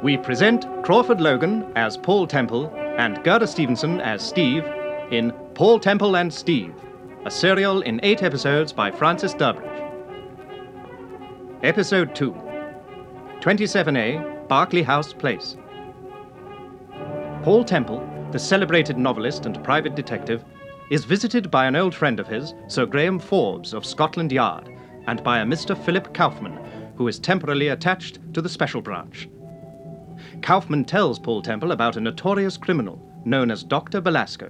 we present Crawford Logan as Paul Temple and Gerda Stevenson as Steve in Paul Temple and Steve, a serial in 8 episodes by Francis Durbridge. Episode 2, 27A, Berkeley House Place. Paul Temple, the celebrated novelist and private detective, is visited by an old friend of his, Sir Graham Forbes of Scotland Yard, and by a Mr. Philip Kaufman, who is temporarily attached to the Special Branch. Kaufman tells Paul Temple about a notorious criminal known as Dr. Belasco.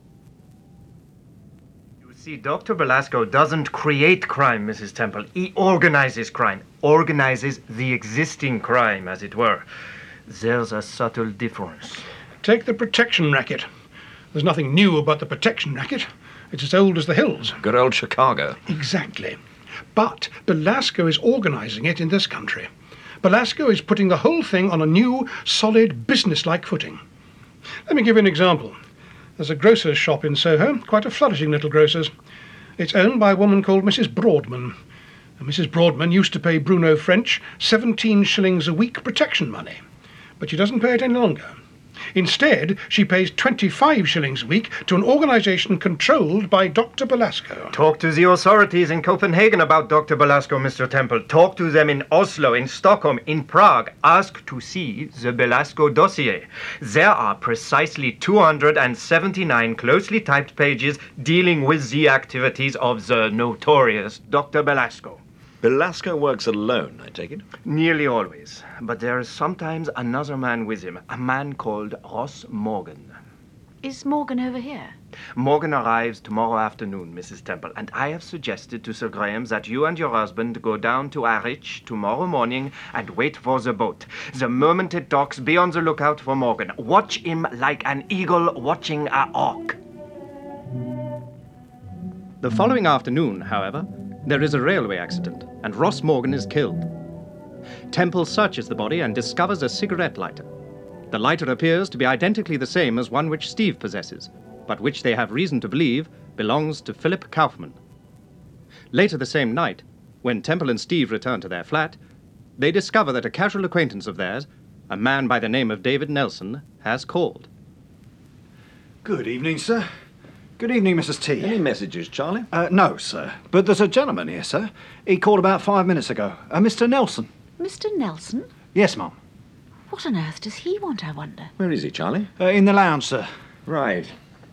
You see, Dr. Belasco doesn't create crime, Mrs. Temple. He organizes crime. Organizes the existing crime, as it were. There's a subtle difference. Take the protection racket. There's nothing new about the protection racket. It's as old as the hills. Good old Chicago. Exactly. But Belasco is organizing it in this country. Belasco is putting the whole thing on a new, solid, business-like footing. Let me give you an example. There's a grocer's shop in Soho, quite a flourishing little grocer's. It's owned by a woman called Mrs. Broadman. And Mrs. Broadman used to pay Bruno French 17 shillings a week protection money. But she doesn't pay it any longer. Instead, she pays 25 shillings a week to an organisation controlled by Dr. Belasco. Talk to the authorities in Copenhagen about Dr. Belasco, Mr. Temple. Talk to them in Oslo, in Stockholm, in Prague. Ask to see the Belasco dossier. There are precisely 279 closely typed pages dealing with the activities of the notorious Dr. Belasco. Belasco works alone, I take it? Nearly always. But there is sometimes another man with him, a man called Ross Morgan. Is Morgan over here? Morgan arrives tomorrow afternoon, Mrs. Temple, and I have suggested to Sir Graham that you and your husband go down to Harwich tomorrow morning and wait for the boat. The moment it docks, be on the lookout for Morgan. Watch him like an eagle watching a hawk. The following afternoon, however, there is a railway accident, and Ross Morgan is killed. Temple searches the body and discovers a cigarette lighter. The lighter appears to be identically the same as one which Steve possesses, but which they have reason to believe belongs to Philip Kaufman. Later the same night, when Temple and Steve return to their flat, they discover that a casual acquaintance of theirs, a man by the name of David Nelson, has called. Good evening, sir. Good evening, Mrs. T. Any messages, Charlie? No, sir. But there's a gentleman here, sir. He called about 5 minutes ago. Mr. Nelson. Mr. Nelson? Yes, Mum. What on earth does he want, I wonder? Where is he, Charlie? In the lounge, sir. Right.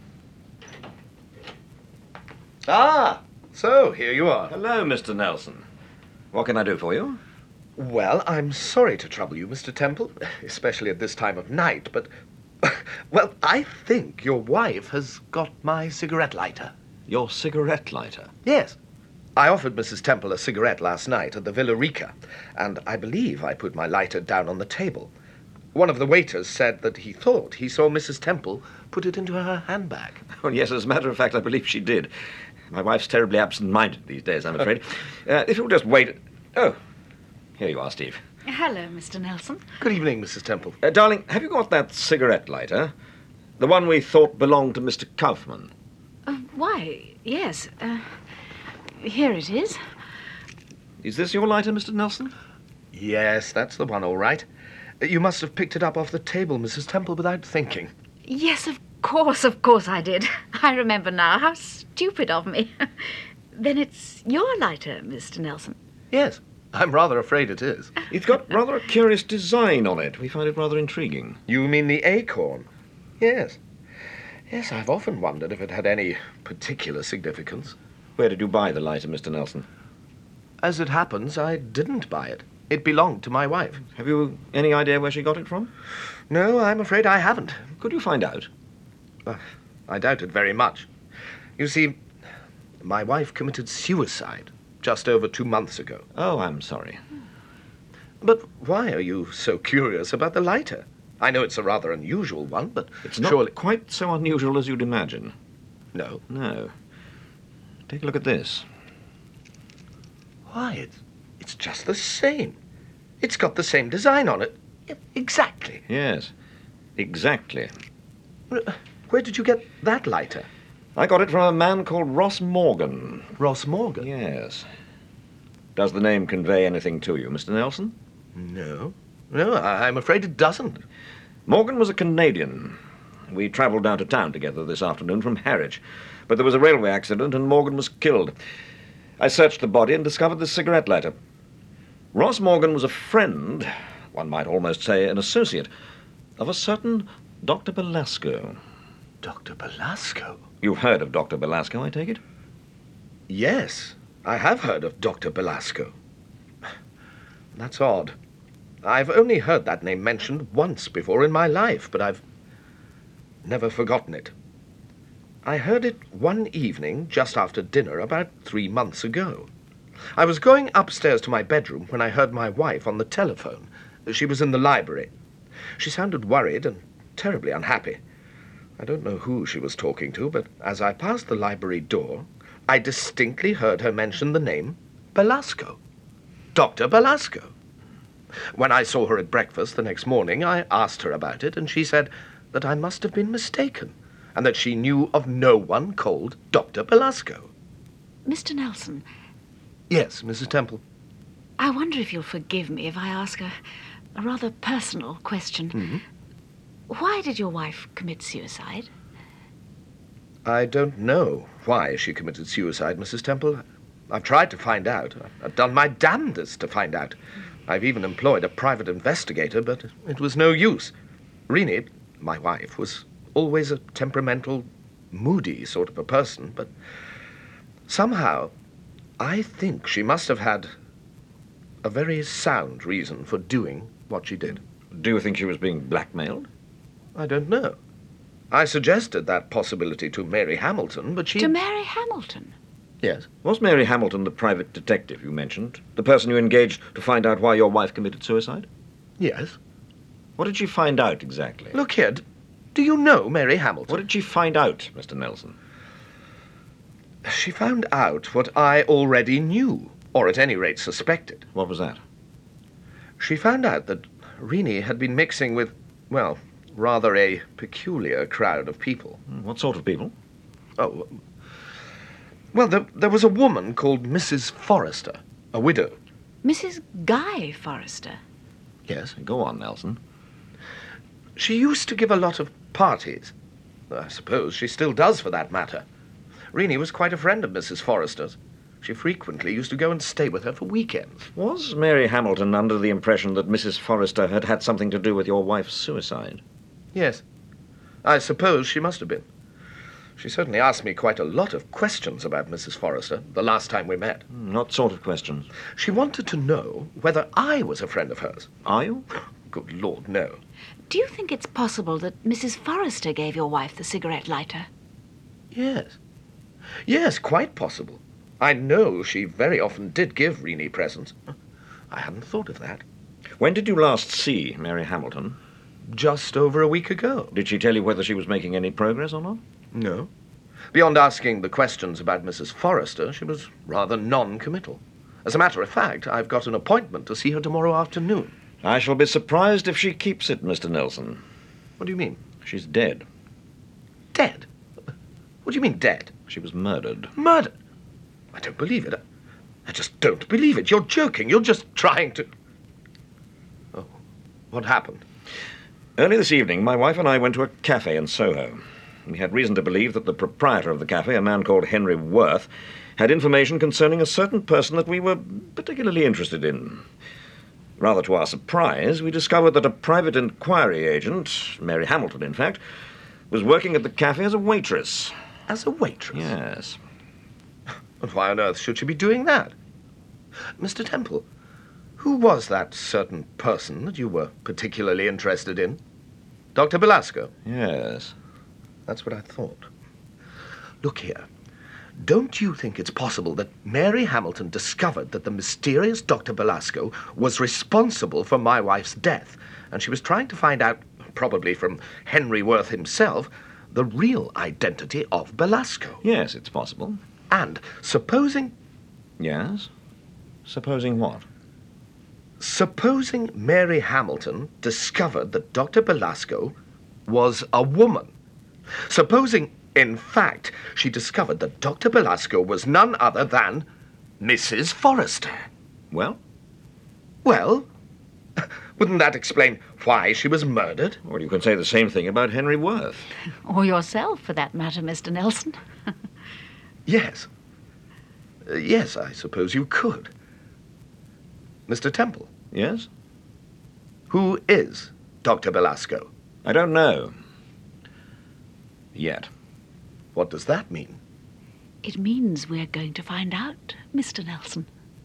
Ah, so here you are. Hello, Mr. Nelson. What can I do for you? Well, I'm sorry to trouble you, Mr. Temple, especially at this time of night, but... Well, I think your wife has got my cigarette lighter. Your cigarette lighter? Yes. I offered Mrs. Temple a cigarette last night at the Villa Rica, and I believe I put my lighter down on the table. One of the waiters said that he thought he saw Mrs. Temple put it into her handbag. Well, yes, as a matter of fact, I believe she did. My wife's terribly absent-minded these days, I'm afraid. If you'll just wait... Oh, here you are, Steve. Hello, Mr. Nelson. Good evening, Mrs. Temple. Darling, have you got that cigarette lighter? The one we thought belonged to Mr. Kaufman. Why, yes. Here it is. Is this your lighter, Mr. Nelson? Yes, that's the one, all right. You must have picked it up off the table, Mrs. Temple, without thinking. Yes, of course I did. I remember now. How stupid of me. Then it's your lighter, Mr. Nelson. Yes. I'm rather afraid it is. It's got rather a curious design on it. We find it rather intriguing. You mean the acorn? Yes. Yes, I've often wondered if it had any particular significance. Where did you buy the lighter, Mr. Nelson? As it happens, I didn't buy it. It belonged to my wife. Have you any idea where she got it from? No, I'm afraid I haven't. Could you find out? I doubt it very much. You see, my wife committed suicide just over 2 months ago. Oh, I'm sorry. But why are you so curious about the lighter? I know it's a rather unusual one, but it's not surely... quite so unusual as you'd imagine. No? No. Take a look at this. Why, it's just the same. It's got the same design on it. Exactly. Yes, exactly. Where did you get that lighter? I got it from a man called Ross Morgan. Ross Morgan? Yes. Does the name convey anything to you, Mr. Nelson? No. No, I'm afraid it doesn't. Morgan was a Canadian. We travelled down to town together this afternoon from Harwich, but there was a railway accident and Morgan was killed. I searched the body and discovered the cigarette lighter. Ross Morgan was a friend, one might almost say an associate, of a certain Dr. Belasco. Dr. Belasco? You've heard of Dr. Belasco, I take it? Yes, I have heard of Dr. Belasco. That's odd. I've only heard that name mentioned once before in my life, but I've never forgotten it. I heard it one evening just after dinner about 3 months ago. I was going upstairs to my bedroom when I heard my wife on the telephone. She was in the library. She sounded worried and terribly unhappy. I don't know who she was talking to, but as I passed the library door, I distinctly heard her mention the name Belasco. Dr. Belasco. When I saw her at breakfast the next morning, I asked her about it, and she said that I must have been mistaken, and that she knew of no one called Dr. Belasco. Mr. Nelson, Yes, Mrs. Temple. I wonder if you'll forgive me if I ask a rather personal question. Why did your wife commit suicide? I don't know why she committed suicide, Mrs. Temple. I've tried to find out. I've done my damnedest to find out. I've even employed a private investigator, but it was no use. Renee, my wife, was always a temperamental, moody sort of a person, but somehow I think she must have had a very sound reason for doing what she did. Do you think she was being blackmailed? I don't know. I suggested that possibility to Mary Hamilton, but she... To Mary Hamilton? Yes. Was Mary Hamilton the private detective you mentioned? The person you engaged to find out why your wife committed suicide? Yes. What did she find out exactly? Look here, do you know Mary Hamilton? What did she find out, Mr. Nelson? She found out what I already knew, or at any rate suspected. What was that? She found out that Renee had been mixing with, well, rather a peculiar crowd of people. What sort of people? Oh, well, there was a woman called Mrs. Forrester, a widow. Mrs. Guy Forrester? Yes. Go on, Nelson. She used to give a lot of parties. I suppose she still does, for that matter. Renee was quite a friend of Mrs. Forrester's. She frequently used to go and stay with her for weekends. Was Mary Hamilton under the impression that Mrs. Forrester had had something to do with your wife's suicide? Yes. I suppose she must have been. She certainly asked me quite a lot of questions about Mrs. Forrester the last time we met. What sort of questions? She wanted to know whether I was a friend of hers. Are you? Good Lord, no. Do you think it's possible that Mrs. Forrester gave your wife the cigarette lighter? Yes. Yes, quite possible. I know she very often did give Renee presents. I hadn't thought of that. When did you last see Mary Hamilton? Just over a week ago. Did she tell you whether she was making any progress or not? No. Beyond asking the questions about Mrs. Forrester, she was rather non-committal. As a matter of fact, I've got an appointment to see her tomorrow afternoon. I shall be surprised if she keeps it, Mr. Nelson. What do you mean? She's dead. Dead? What do you mean, dead? She was murdered. Murder? I don't believe it. I just don't believe it. You're joking. You're just trying to... Oh, what happened? Early this evening, my wife and I went to a cafe in Soho. We had reason to believe that the proprietor of the cafe, a man called Henry Worth, had information concerning a certain person that we were particularly interested in. Rather to our surprise, we discovered that a private inquiry agent, Mary Hamilton, in fact, was working at the cafe as a waitress. As a waitress? Yes. And why on earth should she be doing that? Mr. Temple, who was that certain person that you were particularly interested in? Dr. Belasco? Yes. That's what I thought. Look here. Don't you think it's possible that Mary Hamilton discovered that the mysterious Dr. Belasco was responsible for my wife's death, and she was trying to find out, probably from Henry Worth himself, the real identity of Belasco? Yes, it's possible. And supposing... Yes? Supposing what? Supposing Mary Hamilton discovered that Dr. Belasco was a woman. Supposing, in fact, she discovered that Dr. Belasco was none other than Mrs. Forrester. Well? Well, Wouldn't that explain why she was murdered? Well, you could say the same thing about Henry Worth. Or yourself, for that matter, Mr. Nelson. Yes. Yes, I suppose you could. Mr. Temple, Yes? who is Dr. Belasco? I don't know. Yet. What does that mean? It means we're going to find out, Mr. Nelson.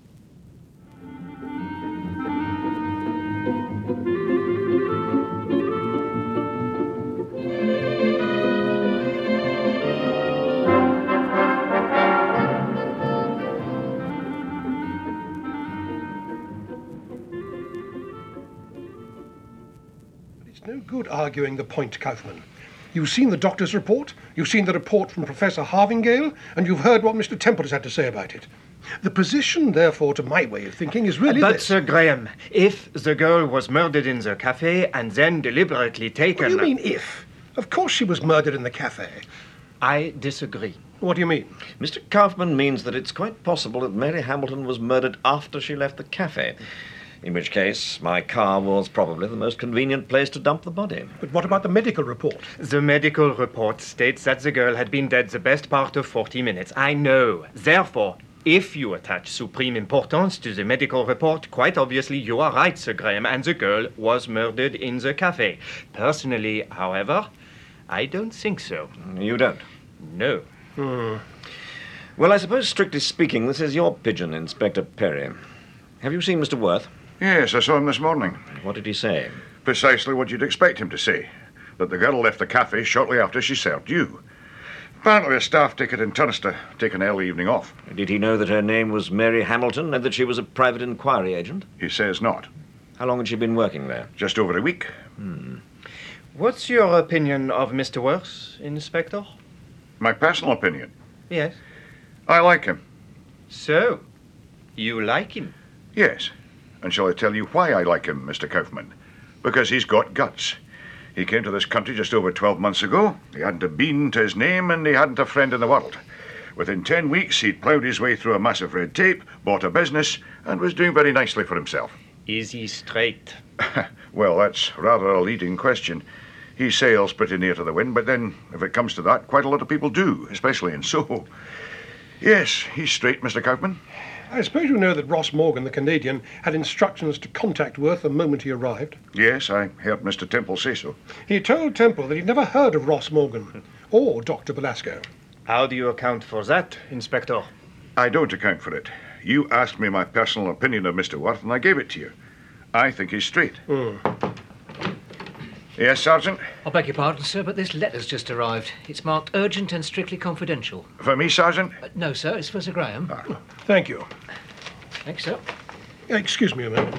It's no good arguing the point, Kaufman. You've seen the doctor's report, you've seen the report from Professor Harvingale, and you've heard what Mr. Temple has had to say about it. The position, therefore, to my way of thinking, is really But, this. Sir Graham, if the girl was murdered in the cafe and then deliberately taken... What do you mean, if? Of course she was murdered in the cafe. I disagree. What do you mean? Mr. Kaufman means that it's quite possible that Mary Hamilton was murdered after she left the cafe. In which case, my car was probably the most convenient place to dump the body. But what about the medical report? The medical report states that the girl had been dead the best part of 40 minutes. I know. Therefore, if you attach supreme importance to the medical report, quite obviously you are right, Sir Graham, and the girl was murdered in the cafe. Personally, however, I don't think so. You don't? No. Well, I suppose, strictly speaking, this is your pigeon, Inspector Perry. Have you seen Mr. Worth? Yes, I saw him this morning. What did he say? Precisely what you'd expect him to say. That the girl left the cafe shortly after she served you. Apparently a staff ticket in Tunster, take an early evening off. Did he know that her name was Mary Hamilton and that she was a private inquiry agent? He says not. How long had she been working there? Just over a week. What's your opinion of Mr. Worth, Inspector? My personal opinion. Yes. I like him. So, you like him? Yes. And shall I tell you why I like him, Mr. Kaufman? Because he's got guts. He came to this country just over 12 months ago. He hadn't a bean to his name and he hadn't a friend in the world. Within 10 weeks, he'd ploughed his way through a massive red tape, bought a business, and was doing very nicely for himself. Is he straight? Well, that's rather a leading question. He sails pretty near to the wind, but then, if it comes to that, quite a lot of people do, especially in Soho. Yes, he's straight, Mr. Kaufman. I suppose you know that Ross Morgan, the Canadian, had instructions to contact Worth the moment he arrived. Yes, I heard Mr. Temple say so. He told Temple that he'd never heard of Ross Morgan or Dr. Belasco. How do you account for that, Inspector? I don't account for it. You asked me my personal opinion of Mr. Worth, and I gave it to you. I think he's straight. Yes, Sergeant? I beg your pardon, sir, but this letter's just arrived. It's marked urgent and strictly confidential. For me, Sergeant? No, sir, it's for Sir Graham. Thank you. Thanks, sir. Excuse me a minute.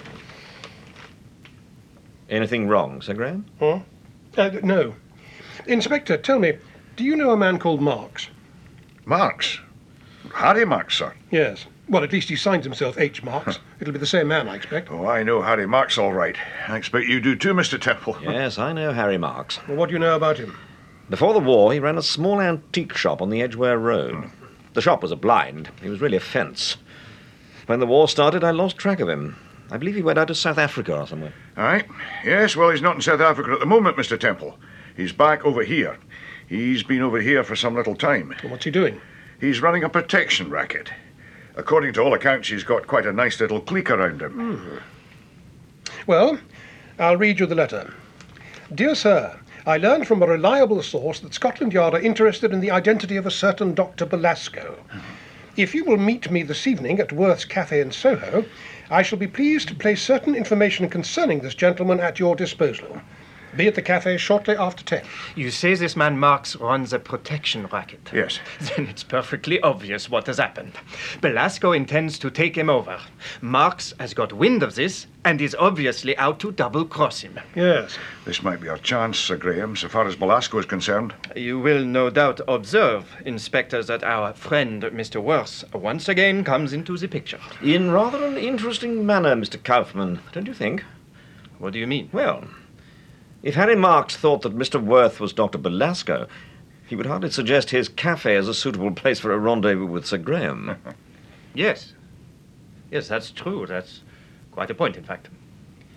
Anything wrong, Sir Graham? No. Inspector, tell me, do you know a man called Marks? Marks? Harry Marks, sir. Yes. Well, at least he signs himself H. Marks. It'll be the same man, I expect. Oh, I know Harry Marks all right. I expect you do too, Mr. Temple. Yes, I know Harry Marks. Well, what do you know about him? Before the war, he ran a small antique shop on the Edgware Road. The shop was a blind. He was really a fence. When the war started, I lost track of him. I believe he went out to South Africa or somewhere. All right. Yes, well, he's not in South Africa at the moment, Mr. Temple. He's back over here. He's been over here for some little time. Well, what's he doing? He's running a protection racket. According to all accounts, he's got quite a nice little clique around him. Well, I'll read you the letter. Dear Sir, I learned from a reliable source that Scotland Yard are interested in the identity of a certain Dr. Belasco. If you will meet me this evening at Worth's Cafe in Soho, I shall be pleased to place certain information concerning this gentleman at your disposal. Be at the cafe shortly after 10. You say this man Marks runs a protection racket. Yes. Then it's perfectly obvious what has happened. Belasco intends to take him over. Marks has got wind of this and is obviously out to double-cross him. Yes. This might be our chance, Sir Graham, so far as Belasco is concerned. You will no doubt observe, Inspector, that our friend Mr. Worth once again comes into the picture. In rather an interesting manner, Mr. Kaufman, don't you think? What do you mean? Well, if Harry Marks thought that Mr. Worth was Dr. Belasco, he would hardly suggest his cafe as a suitable place for a rendezvous with Sir Graham. Yes. Yes, that's true. That's quite a point, in fact.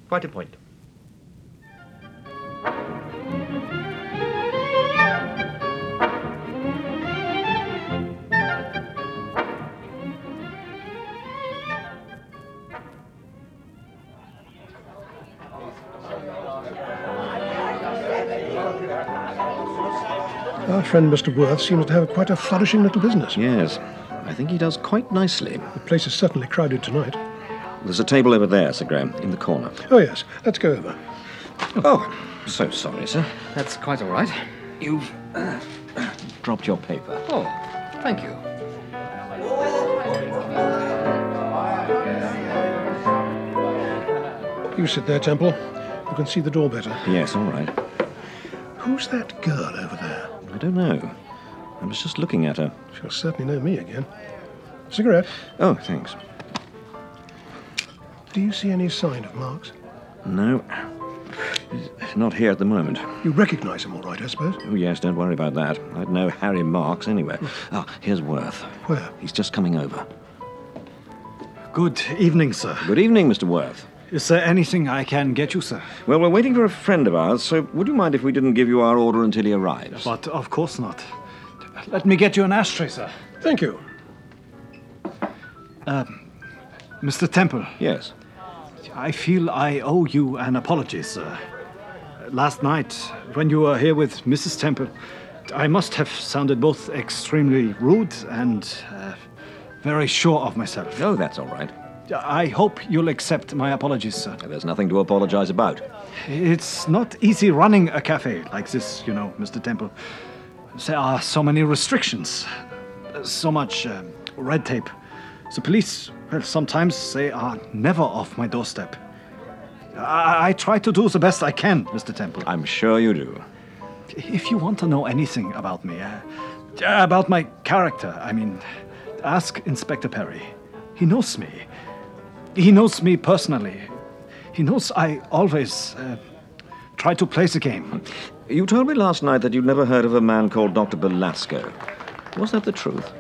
Quite a point. Our friend Mr. Worth seems to have quite a flourishing little business. Yes, I think he does quite nicely. The place is certainly crowded tonight. There's a table over there, Sir Graham, in the corner. Oh, yes. Let's go over. Oh, so sorry, sir. That's quite all right. You've dropped your paper. Oh, thank you. You sit there, Temple. You can see the door better. Yes, all right. Who's that girl over there? I don't know. I was just looking at her. She'll certainly know me again. Cigarette? Oh, thanks. Do you see any sign of Marks? No. Not here at the moment. You recognize him all right, I suppose? Oh, yes, don't worry about that. I'd know Harry Marks anywhere. Ah, here's Worth. Where? He's just coming over. Good evening, sir. Good evening, Mr. Worth. Is there anything I can get you, sir? Well, we're waiting for a friend of ours, so would you mind if we didn't give you our order until he arrives? But of course not. Let me get you an ashtray, sir. Thank you. Mr. Temple, Yes. I feel I owe you an apology, sir. Last night, when you were here with Mrs. Temple, I must have sounded both extremely rude and very sure of myself. Oh, that's all right. I hope you'll accept my apologies, sir. There's nothing to apologize about. It's not easy running a cafe like this, you know, Mr. Temple. There are so many restrictions, so much red tape. The police, well, sometimes they are never off my doorstep. I try to do the best I can, Mr. Temple. I'm sure you do. If you want to know anything about me, about my character, I mean, ask Inspector Perry. He knows me. He knows me personally. He knows I always try to play the game. You told me last night that you'd never heard of a man called Dr. Belasco. Was that the truth?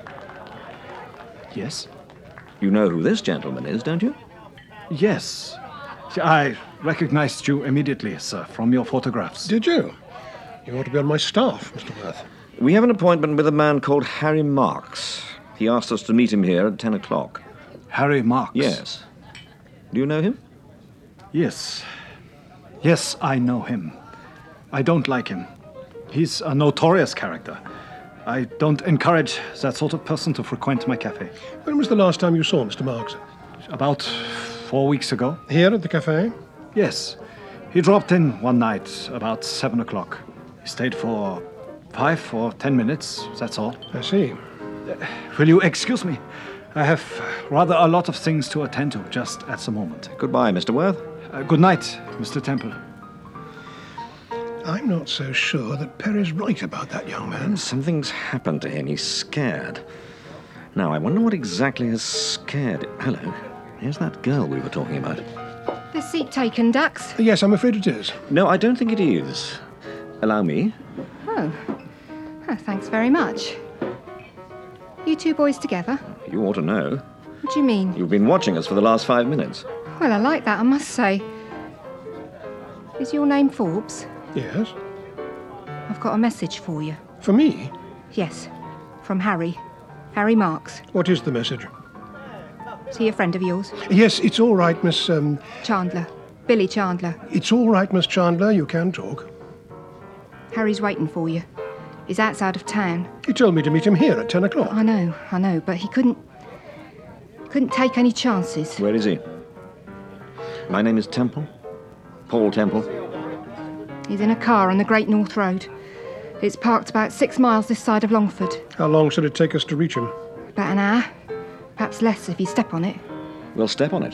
Yes? You know who this gentleman is, don't you? Yes. I recognized you immediately, sir, from your photographs. Did you? You ought to be on my staff, Mr. Worth. We have an appointment with a man called Harry Marks. He asked us to meet him here at 10 o'clock. Harry Marks? Yes. Do you know him? Yes. Yes, I know him. I don't like him. He's a notorious character. I don't encourage that sort of person to frequent my cafe. When was the last time you saw Mr. Marks? About 4 weeks ago. Here at the cafe? Yes. He dropped in one night about 7 o'clock. He stayed for 5 or 10 minutes, that's all. I see. Will you excuse me? I have rather a lot of things to attend to just at the moment. Goodbye, Mr. Worth. Good night, Mr. Temple. I'm not so sure that Perry's right about that young man. Something's happened to him. He's scared. Now, I wonder what exactly has scared him. Hello. Here's that girl we were talking about. The seat taken, Dux? Yes, I'm afraid it is. No, I don't think it is. Allow me. Oh. Thanks very much. You two boys together? You ought to know. What do you mean? You've been watching us for the last 5 minutes. Well, I like that, I must say. Is your name Forbes? Yes. I've got a message for you. For me? Yes. From Harry. Harry Marks. What is the message? Is he a friend of yours? Yes, it's all right, Miss... Chandler. Billy Chandler. It's all right, Miss Chandler. You can talk. Harry's waiting for you. He's outside of town. He told me to meet him here at 10 o'clock. I know, but he couldn't take any chances. Where is he? My name is Temple. Paul Temple. He's in a car on the Great North Road. It's parked about 6 miles this side of Longford. How long should it take us to reach him? About an hour. Perhaps less if you step on it. We'll step on it.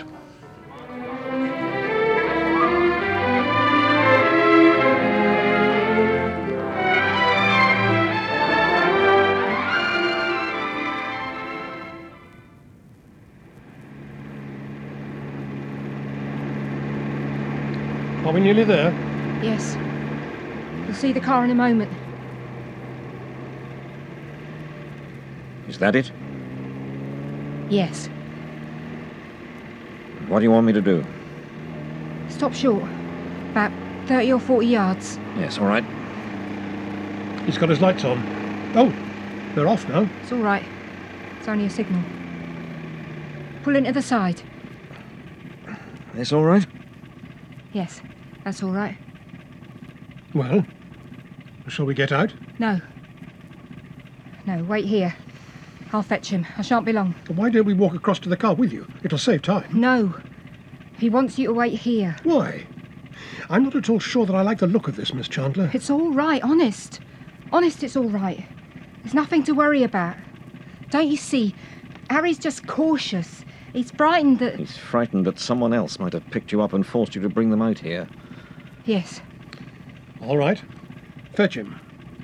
Are we nearly there? Yes. You'll see the car in a moment. Is that it? Yes. What do you want me to do? Stop short. About 30 or 40 yards. Yes, all right. He's got his lights on. Oh, they're off now. It's all right. It's only a signal. Pull into the side. That's all right? Yes, that's all right. Well, shall we get out? No. No, wait here. I'll fetch him. I shan't be long. Why don't we walk across to the car with you? It'll save time. No. He wants you to wait here. Why? I'm not at all sure that I like the look of this, Miss Chandler. It's all right, honest. Honest, it's all right. There's nothing to worry about. Don't you see? Harry's just cautious. He's frightened that... He's frightened that someone else might have picked you up and forced you to bring them out here. Yes. All right. Fetch him.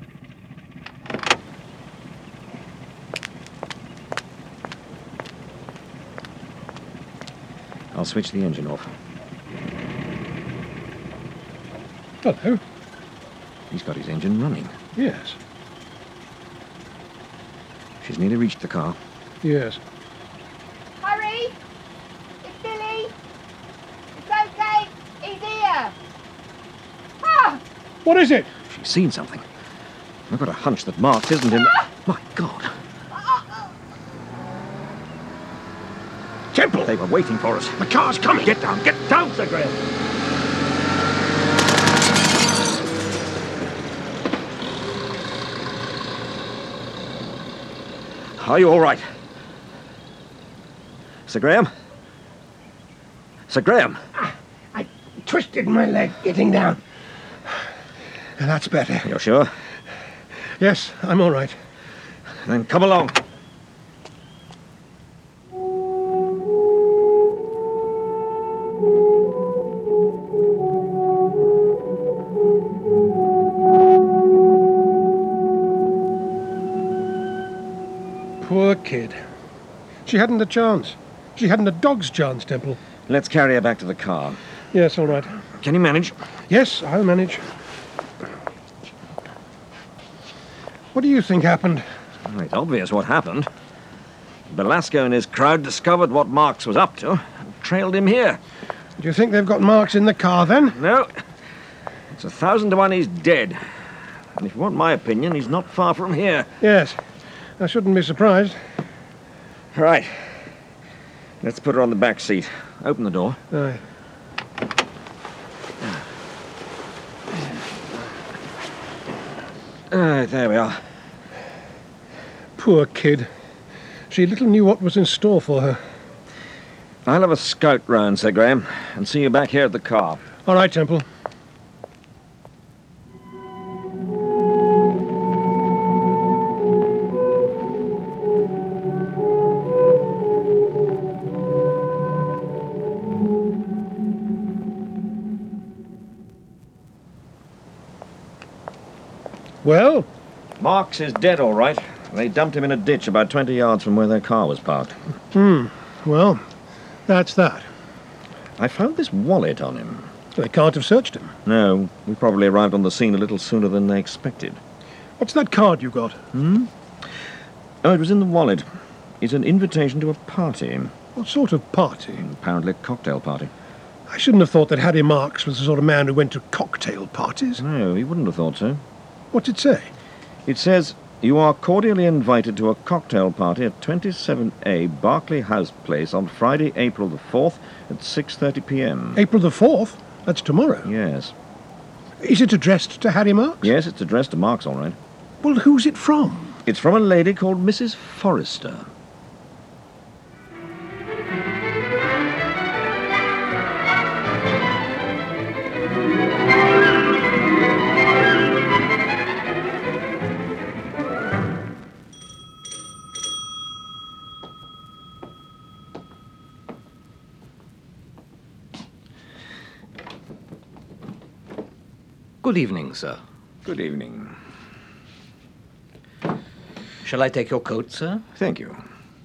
I'll switch the engine off. Hello. He's got his engine running. Yes. She's nearly reached the car. Yes. Harry! It's Billy! It's okay! He's here! Ah! What is it? She's seen something. I've got a hunch that Marks isn't in... My God! Temple! They were waiting for us. The car's coming! Get down, Sir Graham! Are you all right? Sir Graham? Sir Graham? I twisted my leg getting down. That's better. You're sure? Yes, I'm all right. Then come along. Poor kid. She hadn't a chance. She hadn't a dog's chance, Temple. Let's carry her back to the car. Yes, all right. Can you manage? Yes, I'll manage. What do you think happened? Well, it's obvious what happened. Belasco and his crowd discovered what Marks was up to and trailed him here. Do you think they've got Marks in the car, then? No. It's 1,000 to 1 he's dead. And if you want my opinion, he's not far from here. Yes. I shouldn't be surprised. Right. Let's put her on the back seat. Open the door. Aye. There we are. Poor kid. She little knew what was in store for her. I'll have a scout round, Sir Graham, and see you back here at the car. All right, Temple. Well? Marks is dead, all right. They dumped him in a ditch about 20 yards from where their car was parked. Well, that's that. I found this wallet on him. They can't have searched him. No, we probably arrived on the scene a little sooner than they expected. What's that card you got? Oh, it was in the wallet. It's an invitation to a party. What sort of party? Apparently a cocktail party. I shouldn't have thought that Harry Marks was the sort of man who went to cocktail parties. No, he wouldn't have thought so. What's it say? It says, you are cordially invited to a cocktail party at 27A Berkeley House Place on Friday, April the 4th at 6:30 p.m. April the 4th? That's tomorrow. Yes. Is it addressed to Harry Marks? Yes, it's addressed to Marks, all right. Well, who's it from? It's from a lady called Mrs. Forrester. Good evening, sir. Good evening. Shall I take your coat, sir? Thank you.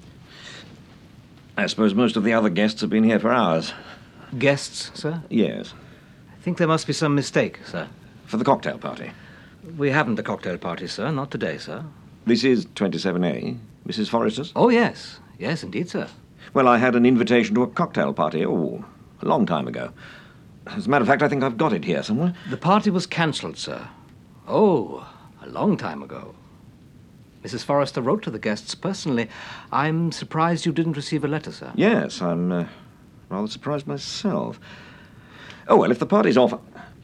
I suppose most of the other guests have been here for hours. Guests, sir? Yes. I think there must be some mistake, sir. For the cocktail party. We haven't a cocktail party, sir. Not today, sir. This is 27A, Mrs. Forrester's? Oh, yes. Yes, indeed, sir. Well, I had an invitation to a cocktail party, a long time ago. As a matter of fact, I think I've got it here somewhere. The party was cancelled, sir. Oh, a long time ago. Mrs. Forrester wrote to the guests personally. I'm surprised you didn't receive a letter, sir. Yes, I'm rather surprised myself. Oh, well, if the party's off...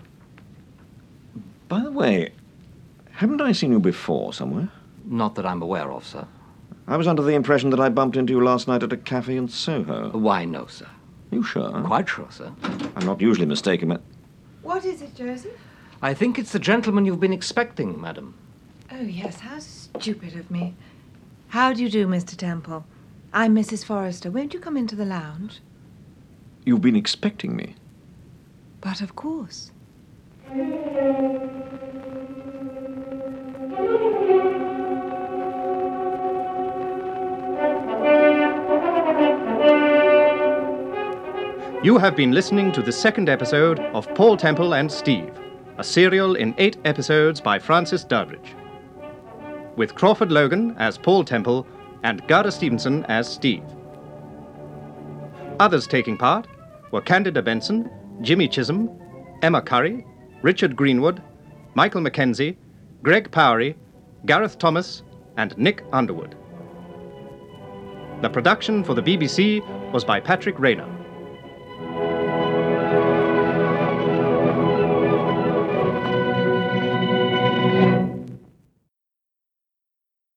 By the way, haven't I seen you before somewhere? Not that I'm aware of, sir. I was under the impression that I bumped into you last night at a cafe in Soho. Why, no, sir. You sure? Quite sure, sir. I'm not usually mistaken, but... What is it, Joseph? I think it's the gentleman you've been expecting, madam. Oh, yes, how stupid of me. How do you do, Mr. Temple? I'm Mrs. Forrester. Won't you come into the lounge? You've been expecting me? But of course. You have been listening to the second episode of Paul Temple and Steve, a serial in 8 episodes by Francis Durbridge, with Crawford Logan as Paul Temple and Garda Stevenson as Steve. Others taking part were Candida Benson, Jimmy Chisholm, Emma Curry, Richard Greenwood, Michael Mackenzie, Greg Powery, Gareth Thomas, and Nick Underwood. The production for the BBC was by Patrick Rayner.